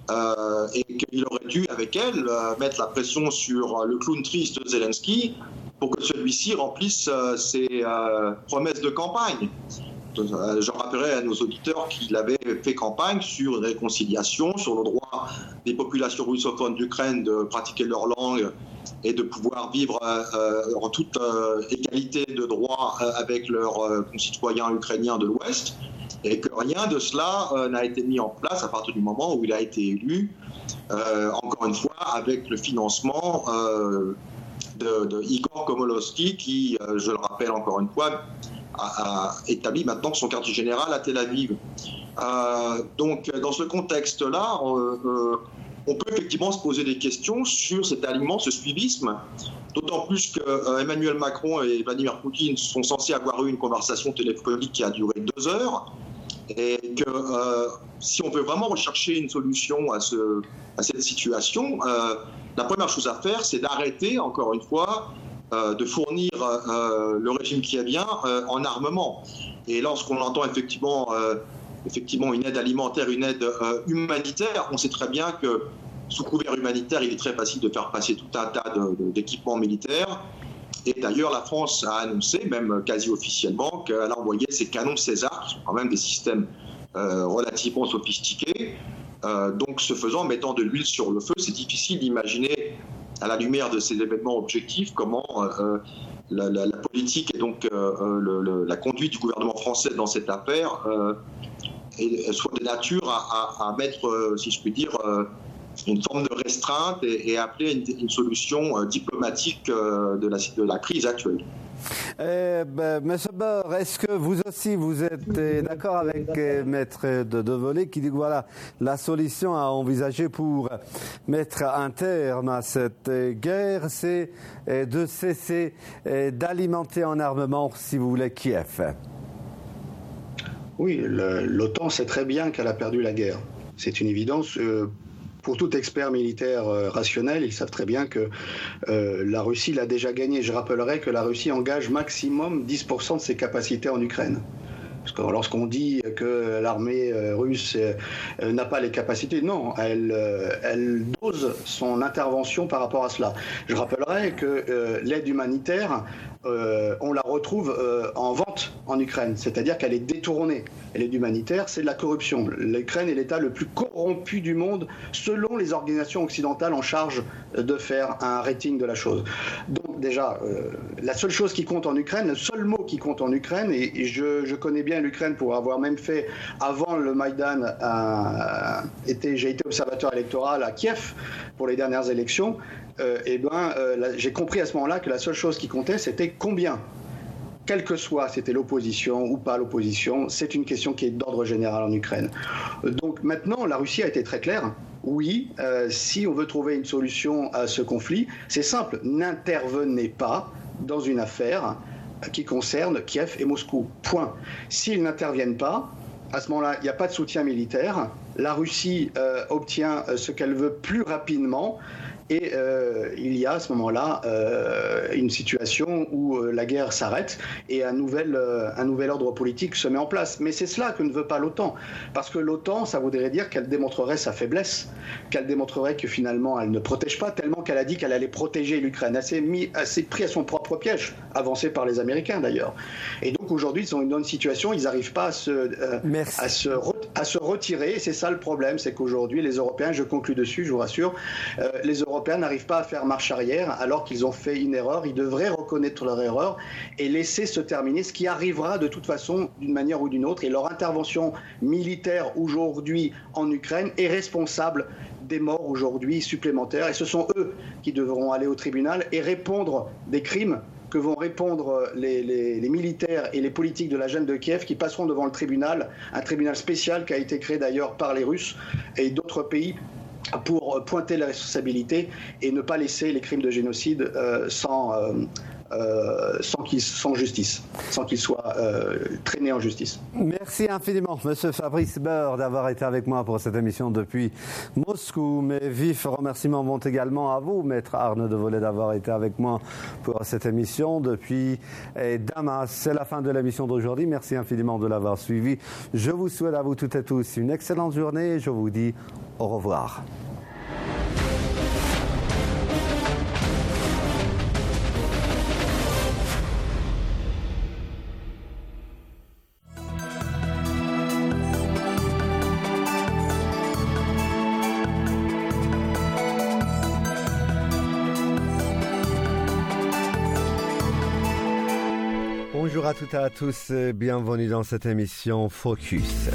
et qu'il aurait dû, avec elle, mettre la pression sur le clown triste Zelensky pour que celui-ci remplisse ses promesses de campagne. Je rappellerai à nos auditeurs qu'il avait fait campagne sur une réconciliation, sur le droit des populations russophones d'Ukraine de pratiquer leur langue et de pouvoir vivre en toute égalité de droits avec leurs concitoyens ukrainiens de l'Ouest, et que rien de cela n'a été mis en place à partir du moment où il a été élu, encore une fois avec le financement de Igor Komolowski qui, je le rappelle encore une fois, a établi maintenant son quartier général à Tel Aviv. Donc, dans ce contexte-là, on peut effectivement se poser des questions sur cet alignement, ce suivisme, d'autant plus que Emmanuel Macron et Vladimir Poutine sont censés avoir eu une conversation téléphonique qui a duré 2 heures, et que si on veut vraiment rechercher une solution à cette situation, la première chose à faire, c'est d'arrêter, encore une fois, de fournir le régime kievien en armement. Et lorsqu'on entend effectivement une aide alimentaire, une aide humanitaire, on sait très bien que sous couvert humanitaire, il est très facile de faire passer tout un tas d'équipements militaires. Et d'ailleurs, la France a annoncé, même quasi officiellement, qu'elle a envoyé ses canons César, qui sont quand même des systèmes relativement sophistiqués. Donc, ce faisant, mettant de l'huile sur le feu, c'est difficile d'imaginer, à la lumière de ces événements objectifs, comment la politique et donc la conduite du gouvernement français dans cette affaire soit de nature à mettre, si je puis dire, une forme de restreinte et appeler une solution diplomatique de la crise actuelle. Monsieur Beur, est-ce que vous aussi vous êtes d'accord avec Maître de Devolay qui dit que voilà, la solution à envisager pour mettre un terme à cette guerre, c'est de cesser d'alimenter en armement, si vous voulez, Kiev? Oui, l'OTAN sait très bien qu'elle a perdu la guerre. C'est une évidence. Pour tout expert militaire rationnel, ils savent très bien que la Russie l'a déjà gagné. Je rappellerai que la Russie engage maximum 10% de ses capacités en Ukraine. Parce que lorsqu'on dit que l'armée russe n'a pas les capacités, non, elle dose son intervention par rapport à cela. Je rappellerai que l'aide humanitaire, on la retrouve en vente en Ukraine, c'est-à-dire qu'elle est détournée. Et l'aide humanitaire, c'est de la corruption. L'Ukraine est l'État le plus corrompu du monde, selon les organisations occidentales en charge de faire un rating de la chose. Donc déjà, la seule chose qui compte en Ukraine, le seul mot qui compte en Ukraine, et je connais bien l'Ukraine pour avoir même fait, avant le Maïdan, j'ai été observateur électoral à Kiev pour les dernières élections, j'ai compris à ce moment-là que la seule chose qui comptait, c'était combien. Quelle que soit, c'était l'opposition ou pas l'opposition, c'est une question qui est d'ordre général en Ukraine. Donc maintenant, la Russie a été très claire. Oui, si on veut trouver une solution à ce conflit, c'est simple, n'intervenez pas dans une affaire qui concerne Kiev et Moscou. Point. S'ils n'interviennent pas, à ce moment-là, il n'y a pas de soutien militaire. La Russie obtient ce qu'elle veut plus rapidement. Et il y a à ce moment-là une situation où la guerre s'arrête et un nouvel ordre politique se met en place. Mais c'est cela que ne veut pas l'OTAN. Parce que l'OTAN, ça voudrait dire qu'elle démontrerait sa faiblesse, qu'elle démontrerait que finalement elle ne protège pas, tellement qu'elle a dit qu'elle allait protéger l'Ukraine. Elle s'est pris à son propre piège, avancé par les Américains d'ailleurs. Et donc aujourd'hui, ils sont dans une situation, ils n'arrivent pas à se retirer. Et c'est ça le problème, c'est qu'aujourd'hui, les Européens, je conclus dessus, je vous rassure, les Européens n'arrivent pas à faire marche arrière alors qu'ils ont fait une erreur. Ils devraient reconnaître leur erreur et laisser se terminer ce qui arrivera de toute façon d'une manière ou d'une autre. Et leur intervention militaire aujourd'hui en Ukraine est responsable des morts aujourd'hui supplémentaires. Et ce sont eux qui devront aller au tribunal et répondre des crimes que vont répondre les militaires et les politiques de la junte de Kiev qui passeront devant le tribunal, un tribunal spécial qui a été créé d'ailleurs par les Russes et d'autres pays pour pointer la responsabilité et ne pas laisser les crimes de génocide sans justice, sans qu'ils soient traînés en justice. Merci infiniment, Monsieur Fabrice Beur, d'avoir été avec moi pour cette émission depuis Moscou. Mes vifs remerciements vont également à vous, Maître Arnaud Devolay, d'avoir été avec moi pour cette émission depuis Damas. C'est la fin de l'émission d'aujourd'hui. Merci infiniment de l'avoir suivi. Je vous souhaite à vous toutes et tous une excellente journée et je vous dis au revoir. Bonjour à toutes et à tous, bienvenue dans cette émission Focus.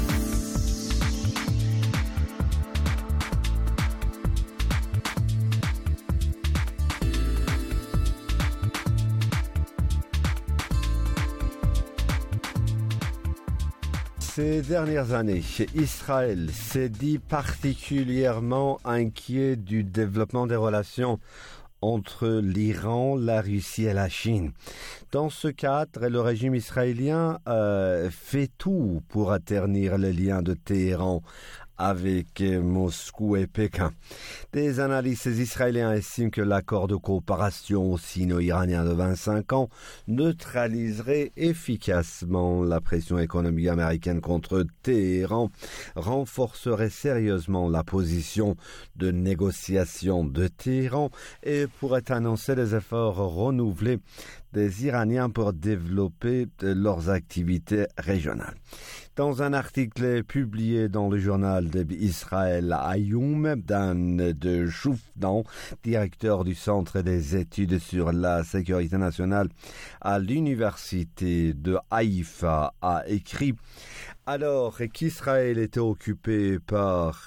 Ces dernières années, Israël s'est dit particulièrement inquiet du développement des relations entre l'Iran, la Russie et la Chine. Dans ce cadre, le régime israélien fait tout pour ternir les liens de Téhéran avec Moscou et Pékin. Des analystes israéliens estiment que l'accord de coopération sino-iranien de 25 ans neutraliserait efficacement la pression économique américaine contre Téhéran, renforcerait sérieusement la position de négociation de Téhéran et pourrait annoncer les efforts renouvelés des Iraniens pour développer leurs activités régionales. Dans un article publié dans le journal d'Israël Hayom, Dan de Choufdan, directeur du Centre des études sur la sécurité nationale à l'université de Haïfa, a écrit « Alors qu'Israël était occupé par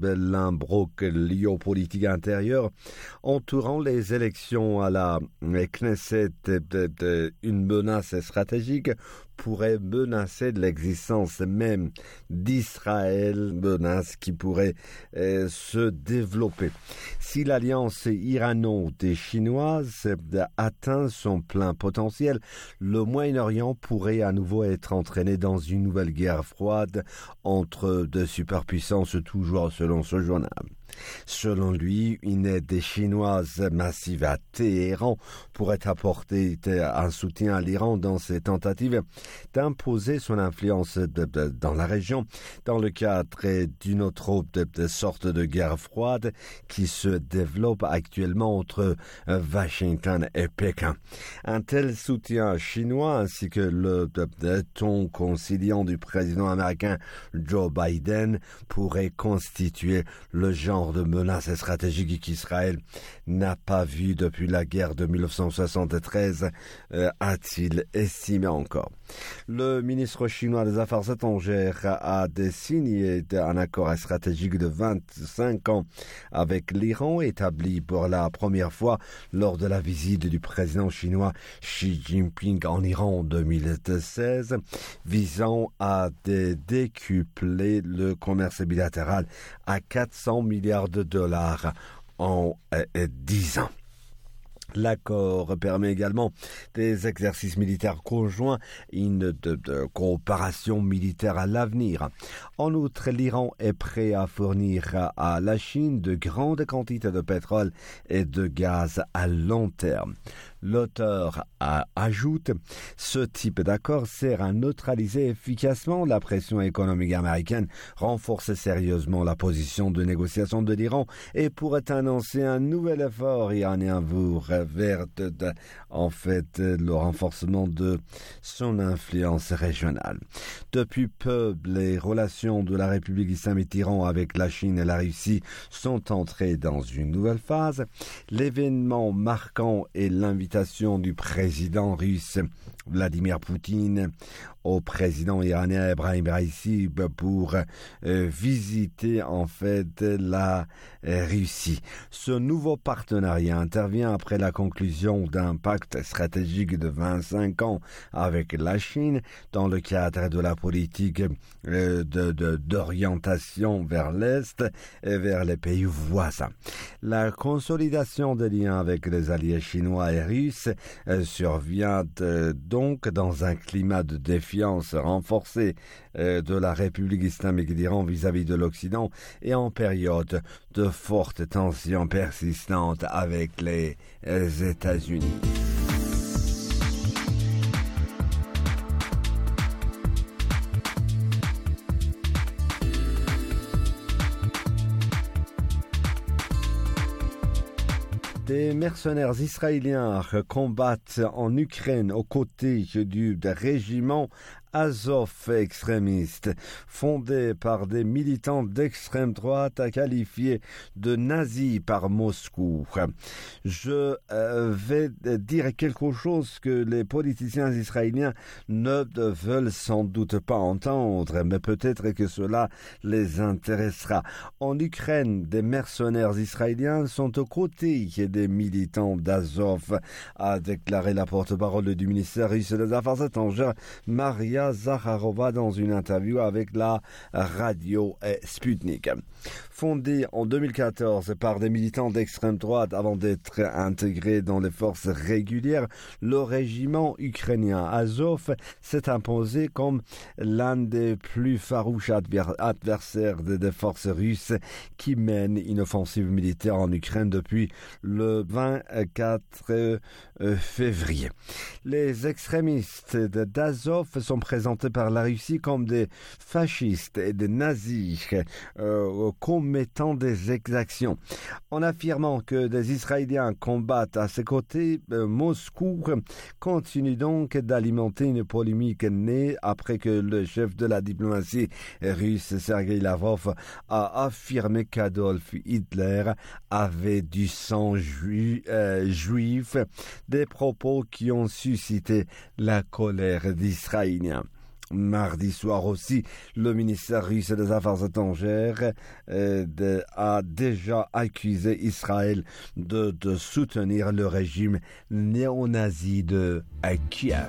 l'imbroglio politique intérieur entourant les élections à la Knesset, une menace stratégique pourrait menacer l'existence même d'Israël, menace qui pourrait se développer. Si l'alliance irano-chinoise atteint son plein potentiel, le Moyen-Orient pourrait à nouveau être entraîné dans une nouvelle guerre froide entre deux superpuissances, toujours selon ce journal. Selon lui, une aide chinoise massive à Téhéran pourrait apporter un soutien à l'Iran dans ses tentatives d'imposer son influence dans la région, dans le cadre d'une autre sorte de guerre froide qui se développe actuellement entre Washington et Pékin. Un tel soutien chinois ainsi que le ton conciliant du président américain Joe Biden pourrait constituer le genre de menace stratégique qu'Israël n'a pas vu depuis la guerre de 1973, a-t-il estimé encore. Le ministre chinois des Affaires étrangères a signé un accord stratégique de 25 ans avec l'Iran, établi pour la première fois lors de la visite du président chinois Xi Jinping en Iran en 2016, visant à décupler le commerce bilatéral à 400 milliards de dollars en 10 ans. L'accord permet également des exercices militaires conjoints et de coopération militaire à l'avenir. En outre, l'Iran est prêt à fournir à la Chine de grandes quantités de pétrole et de gaz à long terme. L'auteur ajoute « Ce type d'accord sert à neutraliser efficacement la pression économique américaine, renforcer sérieusement la position de négociation de l'Iran et pourrait annoncer un nouvel effort iranien vers le renforcement de son influence régionale. » Depuis peu, les relations de la République islamique d'Iran avec la Chine et la Russie sont entrées dans une nouvelle phase. L'événement marquant est l'invitation du président russe Vladimir Poutine au président iranien Ebrahim Raïssi pour visiter la Russie. Ce nouveau partenariat intervient après la conclusion d'un pacte stratégique de 25 ans avec la Chine dans le cadre de la politique d'orientation vers l'Est et vers les pays voisins. La consolidation des liens avec les alliés chinois et russes survient donc dans un climat de défiance renforcée de la République islamique d'Iran vis-à-vis de l'Occident et en période de fortes tensions persistantes avec les États-Unis. Des mercenaires israéliens combattent en Ukraine aux côtés du régiment Azov extrémiste, fondé par des militants d'extrême droite, a qualifié de nazi par Moscou. Je vais dire quelque chose que les politiciens israéliens ne veulent sans doute pas entendre, mais peut-être que cela les intéressera. En Ukraine, des mercenaires israéliens sont aux côtés des militants d'Azov, a déclaré la porte-parole du ministère russe des Affaires étrangères, Maria Zakharova, dans une interview avec la radio Sputnik. Fondé en 2014 par des militants d'extrême droite avant d'être intégré dans les forces régulières, le régiment ukrainien Azov s'est imposé comme l'un des plus farouches adversaires des forces russes qui mènent une offensive militaire en Ukraine depuis le 24 février. Les extrémistes d'Azov sont présentés par la Russie comme des fascistes et des nazis commettant des exactions. En affirmant que des Israéliens combattent à ses côtés, Moscou continue donc d'alimenter une polémique née après que le chef de la diplomatie russe, Sergei Lavrov, a affirmé qu'Adolf Hitler avait du sang juif, des propos qui ont suscité la colère d'Israéliens. Mardi soir aussi, le ministère russe des Affaires étrangères a déjà accusé Israël de soutenir le régime néo-nazi de Kiev.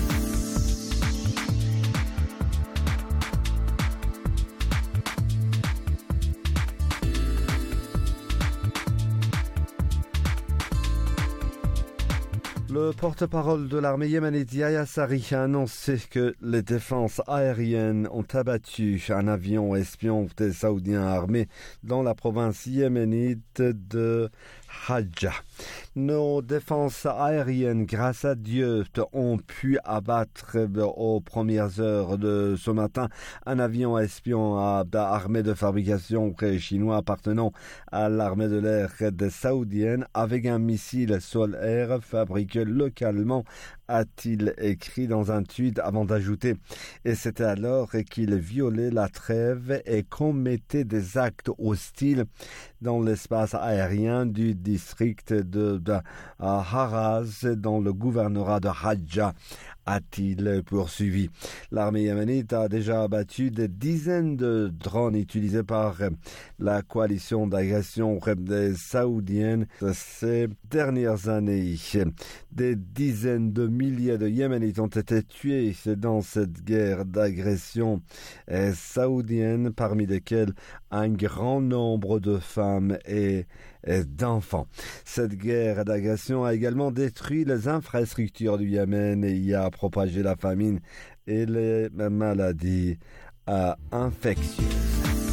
Le porte-parole de l'armée yéménite Yahya Sarri a annoncé que les défenses aériennes ont abattu un avion espion des Saoudiens armés dans la province yéménite de Hadja. Nos défenses aériennes, grâce à Dieu, ont pu abattre aux premières heures de ce matin un avion espion armé de fabrication chinois appartenant à l'armée de l'air des Saoudiennes avec un missile sol-air fabriqué localement, a-t-il écrit dans un tweet avant d'ajouter. Et c'était alors qu'il violait la trêve et commettait des actes hostiles dans l'espace aérien du district de Haraz dans le gouvernorat de Hadja, a-t-il poursuivi. L'armée yéménite a déjà abattu des dizaines de drones utilisés par la coalition d'agression des Saoudiennes ces dernières années. Des dizaines de milliers de Yéménites ont été tués dans cette guerre d'agression saoudienne, parmi lesquels un grand nombre de femmes et d'enfants. Cette guerre d'agression a également détruit les infrastructures du Yémen et y a propagé la famine et les maladies infectieuses.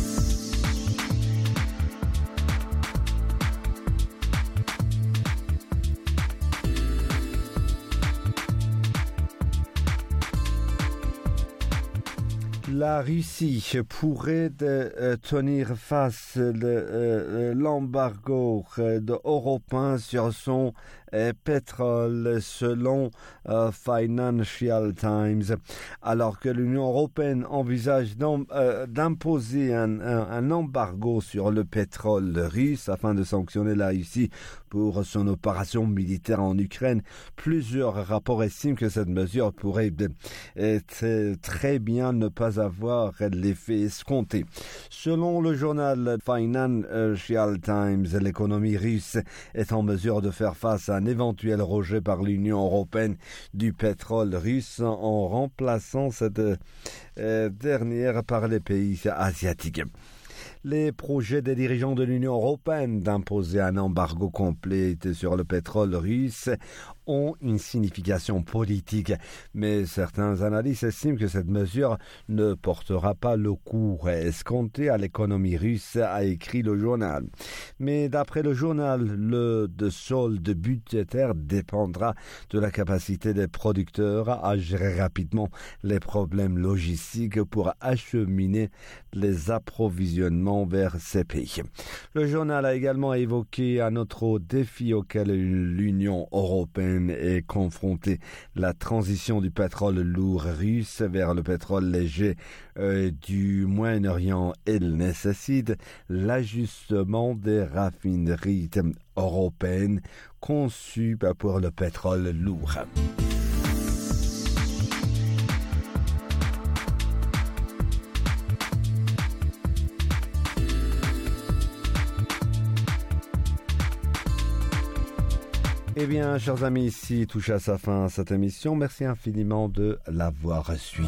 La Russie pourrait tenir face à l'embargo européen sur son pétrole selon Financial Times, alors que l'Union européenne envisage d'imposer un embargo sur le pétrole russe afin de sanctionner la Russie pour son opération militaire en Ukraine. Plusieurs rapports estiment que cette mesure pourrait très bien ne pas avoir l'effet escompté. Selon le journal Financial Times, l'économie russe est en mesure de faire face à un éventuel rejet par l'Union européenne du pétrole russe en remplaçant cette dernière par les pays asiatiques. Les projets des dirigeants de l'Union européenne d'imposer un embargo complet sur le pétrole russe ont une signification politique, mais certains analystes estiment que cette mesure ne portera pas le coup escompté à l'économie russe, a écrit le journal. Mais d'après le journal, le solde budgétaire dépendra de la capacité des producteurs à gérer rapidement les problèmes logistiques pour acheminer les approvisionnements vers ces pays. Le journal a également évoqué un autre défi auquel l'Union européenne l'Ukraine est confrontée. La transition du pétrole lourd russe vers le pétrole léger du Moyen-Orient, elle nécessite l'ajustement des raffineries européennes conçues pour le pétrole lourd. Eh bien, chers amis, ici touche à sa fin cette émission. Merci infiniment de l'avoir suivi.